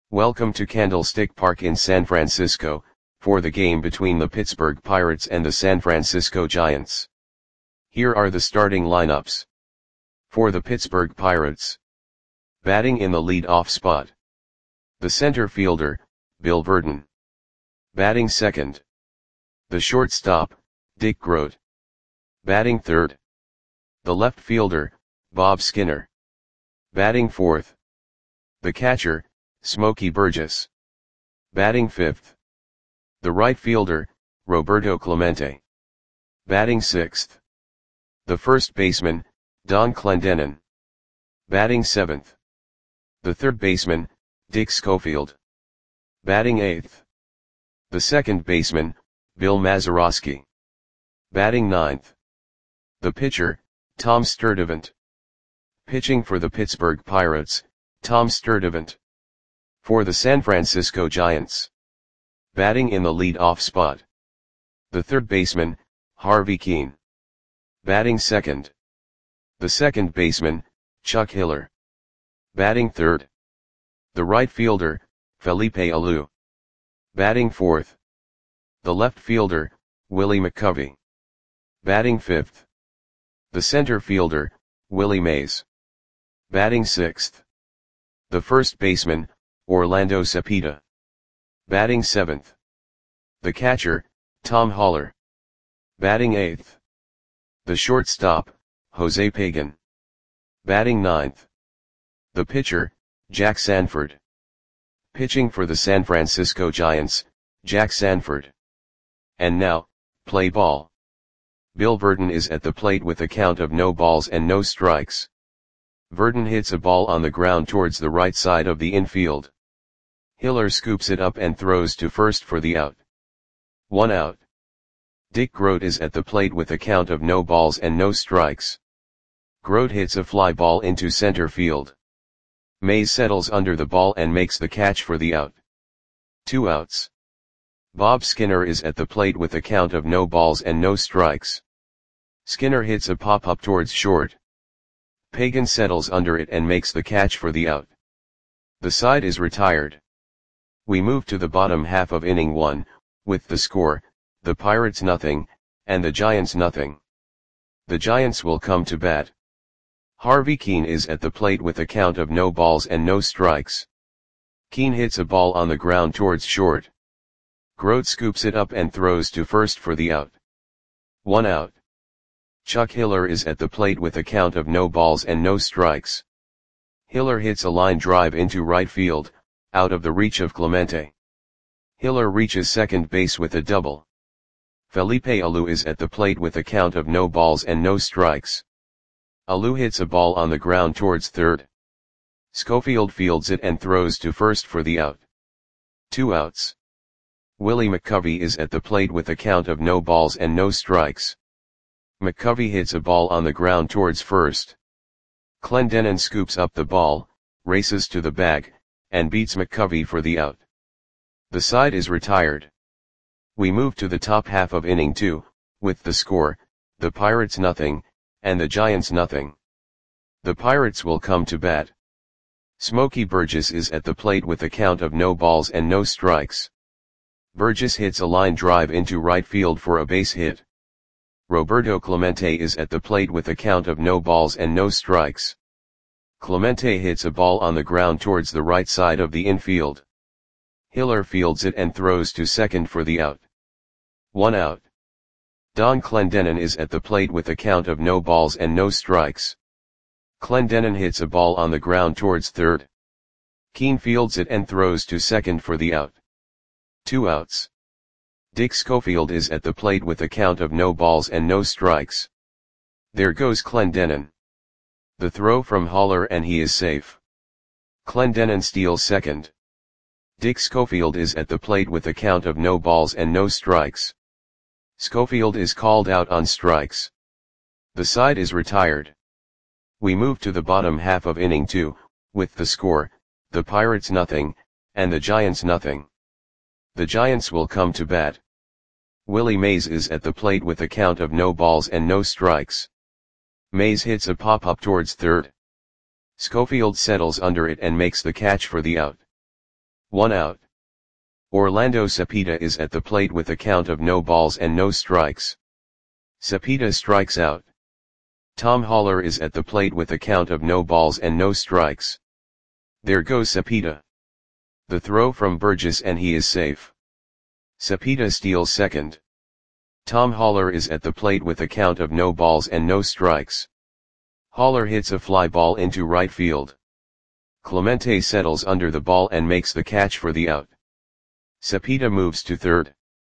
Welcome to Candlestick Park in San Francisco, for the game between the Pittsburgh Pirates and the San Francisco Giants. Here are the starting lineups. For the Pittsburgh Pirates. Batting in the lead-off spot. The center fielder, Bill Virdon. Batting second. The shortstop, Dick Groat. Batting third. The left fielder, Bob Skinner. Batting fourth. The catcher, Smokey Burgess. Batting fifth. The right fielder, Roberto Clemente. Batting sixth. The first baseman, Don Clendenon. Batting seventh. The third baseman, Dick Schofield. Batting eighth. The second baseman, Bill Mazeroski. Batting ninth. The pitcher, Tom Sturdivant. Pitching for the Pittsburgh Pirates, Tom Sturdivant. For the San Francisco Giants. Batting in the lead-off spot. The third baseman, Harvey Kuenn. Batting second. The second baseman, Chuck Hiller. Batting third. The right fielder, Felipe Alou. Batting fourth. The left fielder, Willie McCovey. Batting fifth. The center fielder, Willie Mays. Batting sixth. The first baseman, Orlando Cepeda. Batting seventh. The catcher, Tom Haller. Batting eighth. The shortstop, Jose Pagan. Batting ninth. The pitcher, Jack Sanford. Pitching for the San Francisco Giants, Jack Sanford. And now, play ball. Bill Virdon is at the plate with a count of no balls and no strikes. Virdon hits a ball on the ground towards the right side of the infield. Hiller scoops it up and throws to first for the out. 1 out. Dick Groat is at the plate with a count of no balls and no strikes. Groat hits a fly ball into center field. Mays settles under the ball and makes the catch for the out. 2 outs. Bob Skinner is at the plate with a count of no balls and no strikes. Skinner hits a pop-up towards short. Pagan settles under it and makes the catch for the out. The side is retired. We move to the bottom half of inning 1, with the score, the Pirates nothing, and the Giants nothing. The Giants will come to bat. Harvey Kuenn is at the plate with a count of no balls and no strikes. Kuenn hits a ball on the ground towards short. Groat scoops it up and throws to first for the out. 1 out. Chuck Hiller is at the plate with a count of no balls and no strikes. Hiller hits a line drive into right field, out of the reach of Clemente. Hiller reaches second base with a double. Felipe Alou is at the plate with a count of no balls and no strikes. Alou hits a ball on the ground towards third. Schofield fields it and throws to first for the out. 2 outs. Willie McCovey is at the plate with a count of no balls and no strikes. McCovey hits a ball on the ground towards first. Clendenon scoops up the ball, races to the bag, and beats McCovey for the out. The side is retired. We move to the top half of inning 2, with the score, the Pirates nothing, and the Giants nothing. The Pirates will come to bat. Smokey Burgess is at the plate with a count of no balls and no strikes. Burgess hits a line drive into right field for a base hit. Roberto Clemente is at the plate with a count of no balls and no strikes. Clemente hits a ball on the ground towards the right side of the infield. Hiller fields it and throws to second for the out. 1 out. Don Clendenon is at the plate with a count of no balls and no strikes. Clendenon hits a ball on the ground towards third. Kuenn fields it and throws to second for the out. 2 outs. Dick Schofield is at the plate with a count of no balls and no strikes. There goes Clendenon. The throw from Haller and he is safe. Clendenon steals second. Dick Schofield is at the plate with a count of no balls and no strikes. Schofield is called out on strikes. The side is retired. We move to the bottom half of inning 2, with the score, the Pirates nothing, and the Giants nothing. The Giants will come to bat. Willie Mays is at the plate with a count of no balls and no strikes. Mays hits a pop-up towards third. Schofield settles under it and makes the catch for the out. 1 out. Orlando Cepeda is at the plate with a count of no balls and no strikes. Cepeda strikes out. Tom Haller is at the plate with a count of no balls and no strikes. There goes Cepeda. The throw from Burgess and he is safe. Cepeda steals second. Tom Haller is at the plate with a count of no balls and no strikes. Haller hits a fly ball into right field. Clemente settles under the ball and makes the catch for the out. Cepeda moves to third.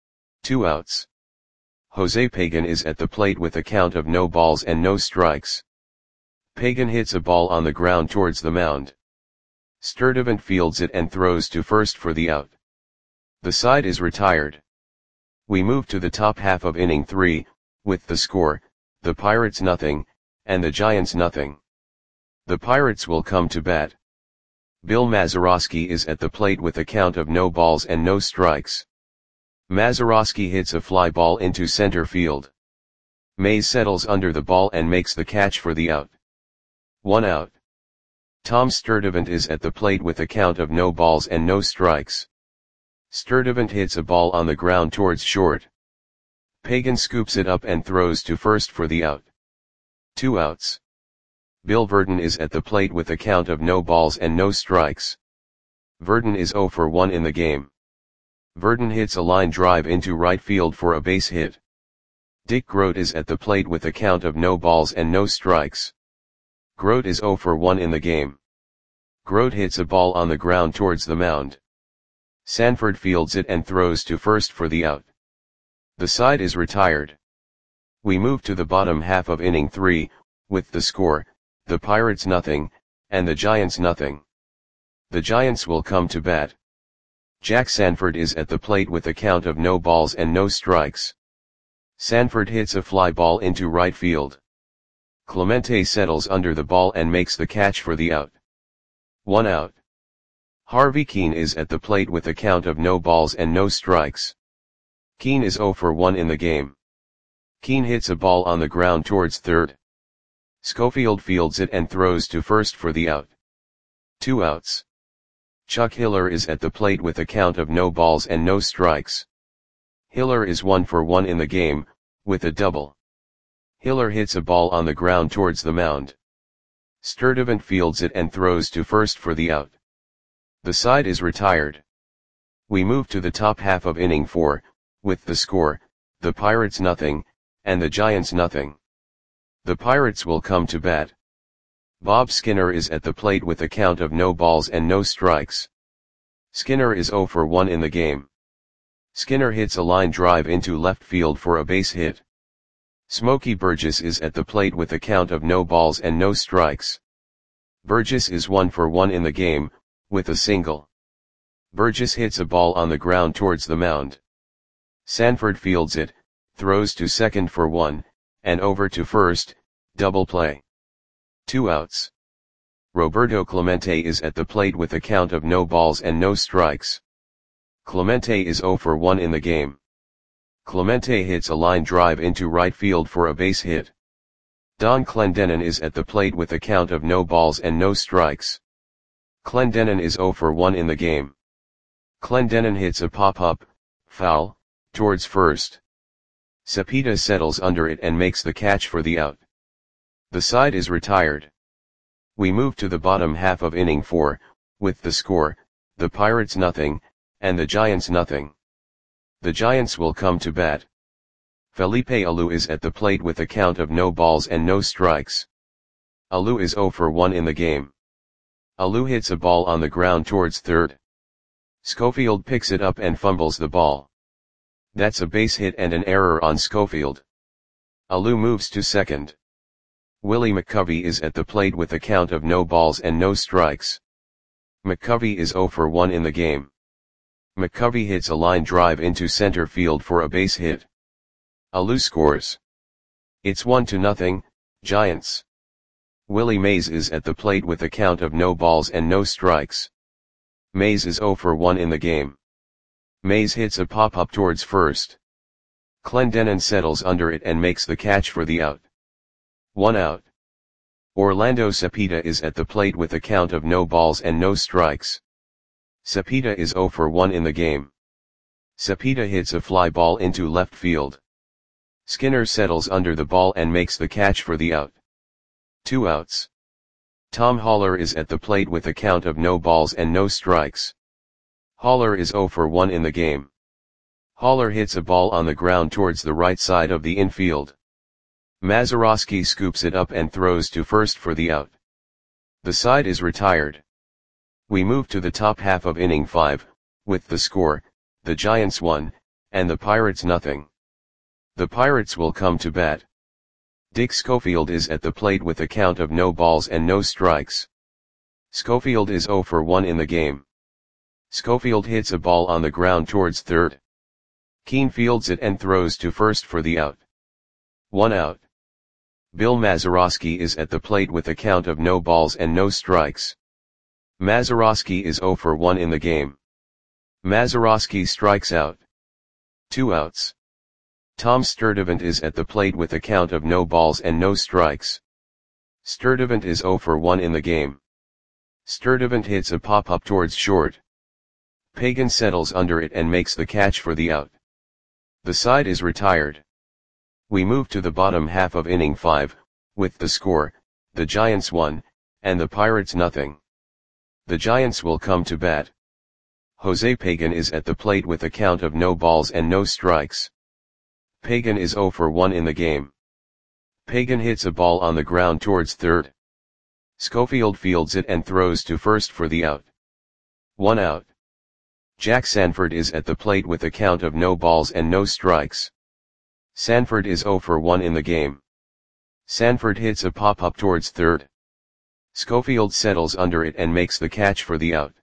2 outs. Jose Pagan is at the plate with a count of no balls and no strikes. Pagan hits a ball on the ground towards the mound. Sturdivant fields it and throws to first for the out. The side is retired. We move to the top half of inning 3, with the score, the Pirates nothing, and the Giants nothing. The Pirates will come to bat. Bill Mazeroski is at the plate with a count of no balls and no strikes. Mazeroski hits a fly ball into center field. Mays settles under the ball and makes the catch for the out. 1 out. Tom Sturdivant is at the plate with a count of no balls and no strikes. Sturdivant hits a ball on the ground towards short. Pagan scoops it up and throws to first for the out. 2 outs. Bill Verdon is at the plate with a count of no balls and no strikes. Verdon is 0 for 1 in the game. Verdon hits a line drive into right field for a base hit. Dick Grote is at the plate with a count of no balls and no strikes. Grote is 0 for 1 in the game. Grote hits a ball on the ground towards the mound. Sanford fields it and throws to first for the out. The side is retired. We move to the bottom half of inning 3, with the score, the Pirates nothing, and the Giants nothing. The Giants will come to bat. Jack Sanford is at the plate with a count of no balls and no strikes. Sanford hits a fly ball into right field. Clemente settles under the ball and makes the catch for the out. 1 out. Harvey Keene is at the plate with a count of no balls and no strikes. Keene is 0 for 1 in the game. Keene hits a ball on the ground towards third. Schofield fields it and throws to first for the out. 2 outs. Chuck Hiller is at the plate with a count of no balls and no strikes. Hiller is 1 for 1 in the game, with a double. Hiller hits a ball on the ground towards the mound. Sturdivant fields it and throws to first for the out. The side is retired. We move to the top half of inning 4, with the score, the Pirates nothing, and the Giants nothing. The Pirates will come to bat. Bob Skinner is at the plate with a count of no balls and no strikes. Skinner is 0 for 1 in the game. Skinner hits a line drive into left field for a base hit. Smokey Burgess is at the plate with a count of no balls and no strikes. Burgess is 1 for 1 in the game, with a single. Burgess hits a ball on the ground towards the mound. Sanford fields it, throws to second for 1, and over to first, double play. 2 outs. Roberto Clemente is at the plate with a count of no balls and no strikes. Clemente is 0 for 1 in the game. Clemente hits a line drive into right field for a base hit. Don Clendenon is at the plate with a count of no balls and no strikes. Clendenon is 0 for 1 in the game. Clendenon hits a pop-up, foul, towards first. Cepeda settles under it and makes the catch for the out. The side is retired. We move to the bottom half of inning 4, with the score, the Pirates nothing, and the Giants nothing. The Giants will come to bat. Felipe Alou is at the plate with a count of no balls and no strikes. Alou is 0 for 1 in the game. Alou hits a ball on the ground towards third. Schofield picks it up and fumbles the ball. That's a base hit and an error on Schofield. Alou moves to second. Willie McCovey is at the plate with a count of no balls and no strikes. McCovey is 0 for 1 in the game. McCovey hits a line drive into center field for a base hit. Alou scores. It's 1-0, Giants. Willie Mays is at the plate with a count of no balls and no strikes. Mays is 0 for 1 in the game. Mays hits a pop-up towards first. Clendenon settles under it and makes the catch for the out. 1 out. Orlando Cepeda is at the plate with a count of no balls and no strikes. Cepeda is 0 for 1 in the game. Cepeda hits a fly ball into left field. Skinner settles under the ball and makes the catch for the out. 2 outs. Tom Haller is at the plate with a count of no balls and no strikes. Haller is 0 for 1 in the game. Haller hits a ball on the ground towards the right side of the infield. Mazeroski scoops it up and throws to first for the out. The side is retired. We move to the top half of inning 5, with the score, the Giants 1, and the Pirates nothing. The Pirates will come to bat. Dick Schofield is at the plate with a count of no balls and no strikes. Schofield is 0 for 1 in the game. Schofield hits a ball on the ground towards third. Keane fields it and throws to first for the out. 1 out. Bill Mazeroski is at the plate with a count of no balls and no strikes. Mazeroski is 0 for 1 in the game. Mazeroski strikes out. 2 outs. Tom Sturdivant is at the plate with a count of no balls and no strikes. Sturdivant is 0 for 1 in the game. Sturdivant hits a pop-up towards short. Pagan settles under it and makes the catch for the out. The side is retired. We move to the bottom half of inning 5, with the score, the Giants 1, and the Pirates nothing. The Giants will come to bat. Jose Pagan is at the plate with a count of no balls and no strikes. Pagan is 0 for 1 in the game. Pagan hits a ball on the ground towards third. Schofield fields it and throws to first for the out. 1 out. Jack Sanford is at the plate with a count of no balls and no strikes. Sanford is 0 for 1 in the game. Sanford hits a pop-up towards third. Schofield settles under it and makes the catch for the out.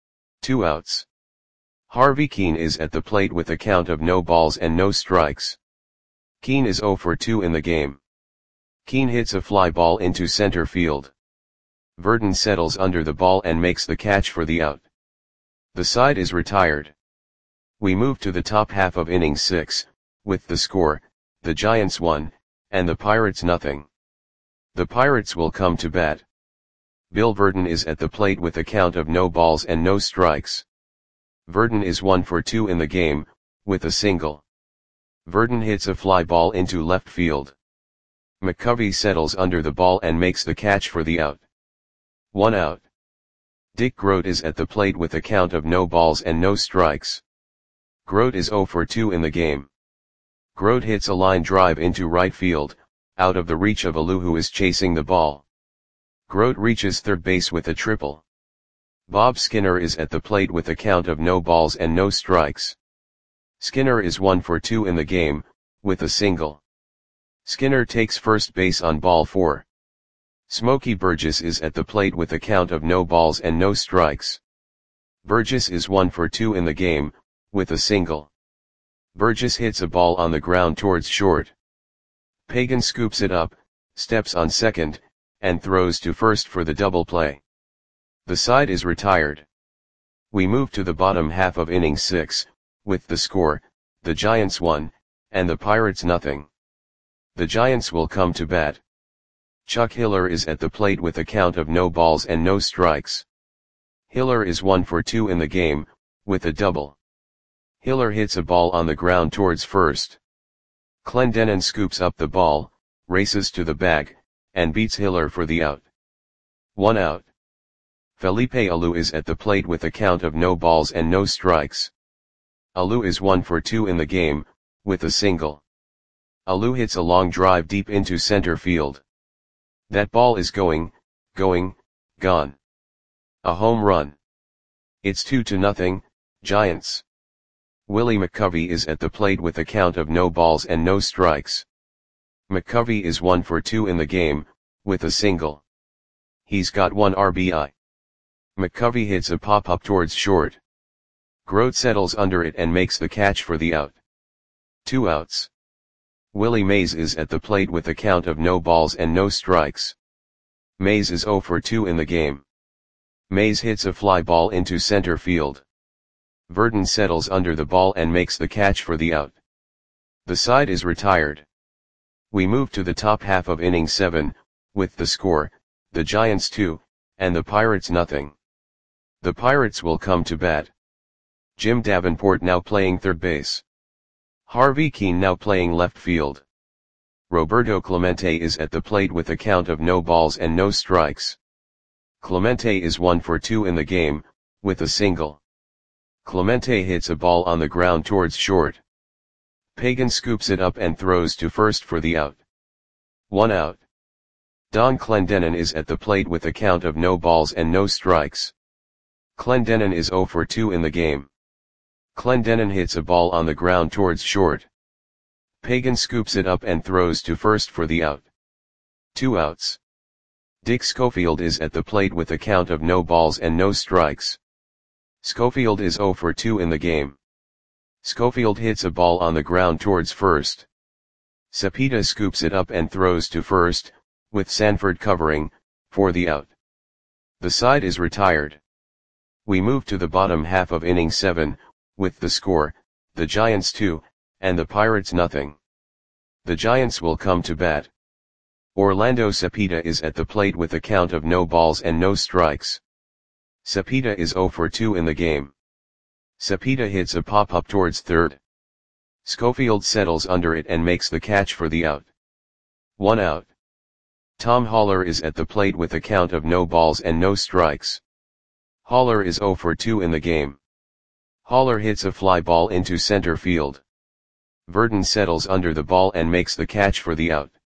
2 outs. Harvey Keane is at the plate with a count of no balls and no strikes. Keane is 0 for 2 in the game. Keane hits a fly ball into center field. Verdon settles under the ball and makes the catch for the out. The side is retired. We move to the top half of inning 6, with the score, the Giants 1, and the Pirates nothing. The Pirates will come to bat. Bill Verdon is at the plate with a count of no balls and no strikes. Verdon is 1 for 2 in the game, with a single. Verdon hits a fly ball into left field. McCovey settles under the ball and makes the catch for the out. 1 out. Dick Grote is at the plate with a count of no balls and no strikes. Grote is 0 for 2 in the game. Grote hits a line drive into right field, out of the reach of Alou who is chasing the ball. Grote reaches third base with a triple. Bob Skinner is at the plate with a count of no balls and no strikes. Skinner is 1 for 2 in the game, with a single. Skinner takes first base on ball 4. Smokey Burgess is at the plate with a count of no balls and no strikes. Burgess is 1 for 2 in the game, with a single. Burgess hits a ball on the ground towards short. Pagan scoops it up, steps on second, and throws to first for the double play. The side is retired. We move to the bottom half of inning 6, with the score, the Giants 1, and the Pirates nothing. The Giants will come to bat. Chuck Hiller is at the plate with a count of no balls and no strikes. Hiller is 1 for 2 in the game, with a double. Hiller hits a ball on the ground towards first. Clendenon scoops up the ball, races to the bag, and beats Hiller for the out. 1 out. Felipe Alou is at the plate with a count of no balls and no strikes. Alou is 1 for 2 in the game, with a single. Alou hits a long drive deep into center field. That ball is gone. A home run. It's 2-0, Giants. Willie McCovey is at the plate with a count of no balls and no strikes. McCovey is 1 for 2 in the game, with a single. He's got 1 RBI. McCovey hits a pop-up towards short. Grote settles under it and makes the catch for the out. 2 outs. Willie Mays is at the plate with a count of no balls and no strikes. Mays is 0 for 2 in the game. Mays hits a fly ball into center field. Verdon settles under the ball and makes the catch for the out. The side is retired. We move to the top half of inning 7, with the score, the Giants 2, and the Pirates nothing. The Pirates will come to bat. Jim Davenport now playing third base. Harvey Kuenn now playing left field. Roberto Clemente is at the plate with a count of no balls and no strikes. Clemente is 1 for 2 in the game, with a single. Clemente hits a ball on the ground towards short. Pagan scoops it up and throws to first for the out. 1 out. Don Clendenon is at the plate with a count of no balls and no strikes. Clendenon is 0 for 2 in the game. Clendenon hits a ball on the ground towards short. Pagan scoops it up and throws to first for the out. 2 outs. Dick Schofield is at the plate with a count of no balls and no strikes. Schofield is 0 for 2 in the game. Schofield hits a ball on the ground towards first. Cepeda scoops it up and throws to first, with Sanford covering, for the out. The side is retired. We move to the bottom half of inning 7, with the score, the Giants 2, and the Pirates nothing. The Giants will come to bat. Orlando Cepeda is at the plate with a count of no balls and no strikes. Cepeda is 0 for 2 in the game. Cepeda hits a pop-up towards third. Schofield settles under it and makes the catch for the out. 1 out. Tom Haller is at the plate with a count of no balls and no strikes. Haller is 0 for 2 in the game. Haller hits a fly ball into center field. Verdon settles under the ball and makes the catch for the out.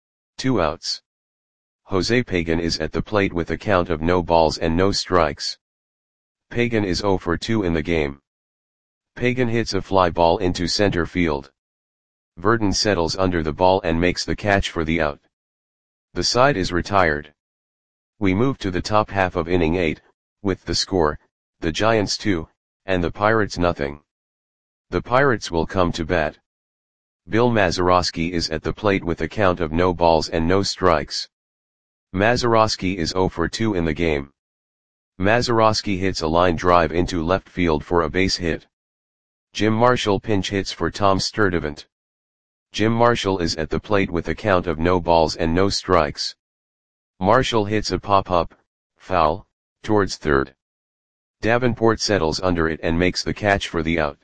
2 outs. Jose Pagan is at the plate with a count of no balls and no strikes. Pagan is 0 for 2 in the game. Pagan hits a fly ball into center field. Verdon settles under the ball and makes the catch for the out. The side is retired. We move to the top half of inning 8, with the score, the Giants 2, and the Pirates nothing. The Pirates will come to bat. Bill Mazeroski is at the plate with a count of no balls and no strikes. Mazeroski is 0 for 2 in the game. Mazeroski hits a line drive into left field for a base hit. Jim Marshall pinch hits for Tom Sturdivant. Jim Marshall is at the plate with a count of no balls and no strikes. Marshall hits a pop-up, foul, towards third. Davenport settles under it and makes the catch for the out.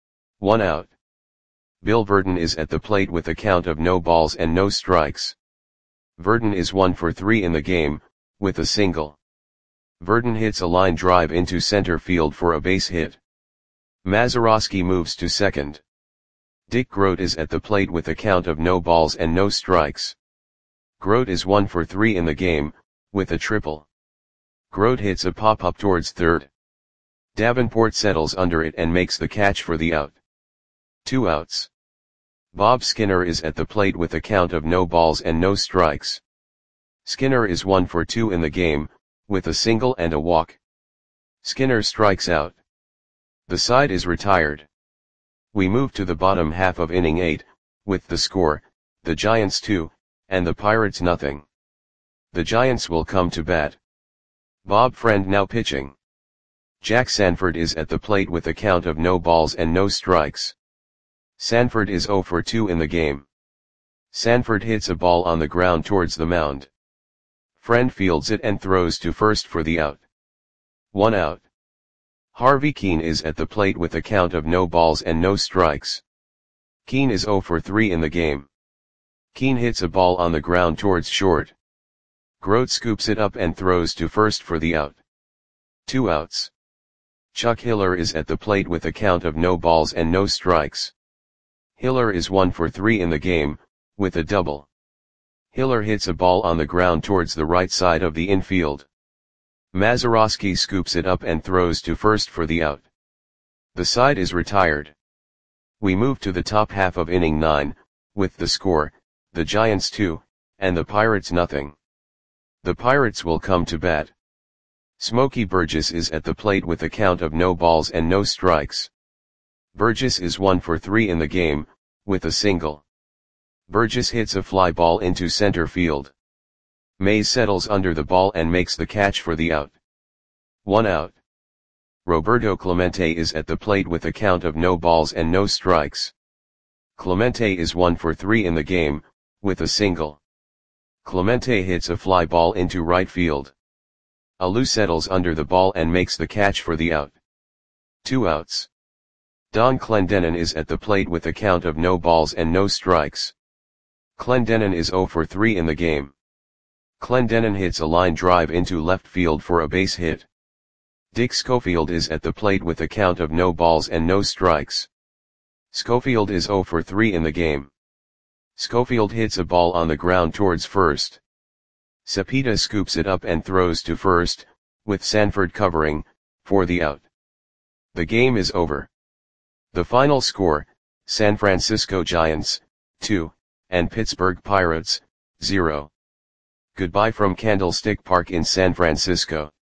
1 out. Bill Verdon is at the plate with a count of no balls and no strikes. Verdon is 1 for 3 in the game, with a single. Verdon hits a line drive into center field for a base hit. Mazeroski moves to second. Dick Grote is at the plate with a count of no balls and no strikes. Grote is 1 for 3 in the game, with a triple. Grote hits a pop-up towards third. Davenport settles under it and makes the catch for the out. 2 outs. Bob Skinner is at the plate with a count of no balls and no strikes. Skinner is 1 for 2 in the game, with a single and a walk. Skinner strikes out. The side is retired. We move to the bottom half of inning 8, with the score, the Giants 2, and the Pirates nothing. The Giants will come to bat. Bob Friend now pitching. Jack Sanford is at the plate with a count of no balls and no strikes. Sanford is 0 for 2 in the game. Sanford hits a ball on the ground towards the mound. Friend fields it and throws to first for the out. 1 out. Harvey Kuenn is at the plate with a count of no balls and no strikes. Kuenn is 0 for 3 in the game. Kuenn hits a ball on the ground towards short. Grote scoops it up and throws to first for the out. 2 outs. Chuck Hiller is at the plate with a count of no balls and no strikes. Hiller is 1 for 3 in the game, with a double. Hiller hits a ball on the ground towards the right side of the infield. Mazeroski scoops it up and throws to first for the out. The side is retired. We move to the top half of inning 9, with the score, the Giants 2, and the Pirates nothing. The Pirates will come to bat. Smokey Burgess is at the plate with a count of no balls and no strikes. Burgess is 1 for 3 in the game, with a single. Burgess hits a fly ball into center field. Mays settles under the ball and makes the catch for the out. 1 out. Roberto Clemente is at the plate with a count of no balls and no strikes. Clemente is 1 for 3 in the game, with a single. Clemente hits a fly ball into right field. Alou settles under the ball and makes the catch for the out. 2 outs. Don Clendenin is at the plate with a count of no balls and no strikes. Clendenin is 0 for 3 in the game. Clendenin hits a line drive into left field for a base hit. Dick Schofield is at the plate with a count of no balls and no strikes. Schofield is 0 for 3 in the game. Schofield hits a ball on the ground towards first. Cepeda scoops it up and throws to first, with Sanford covering, for the out. The game is over. The final score, San Francisco Giants, 2, and Pittsburgh Pirates, 0. Goodbye from Candlestick Park in San Francisco.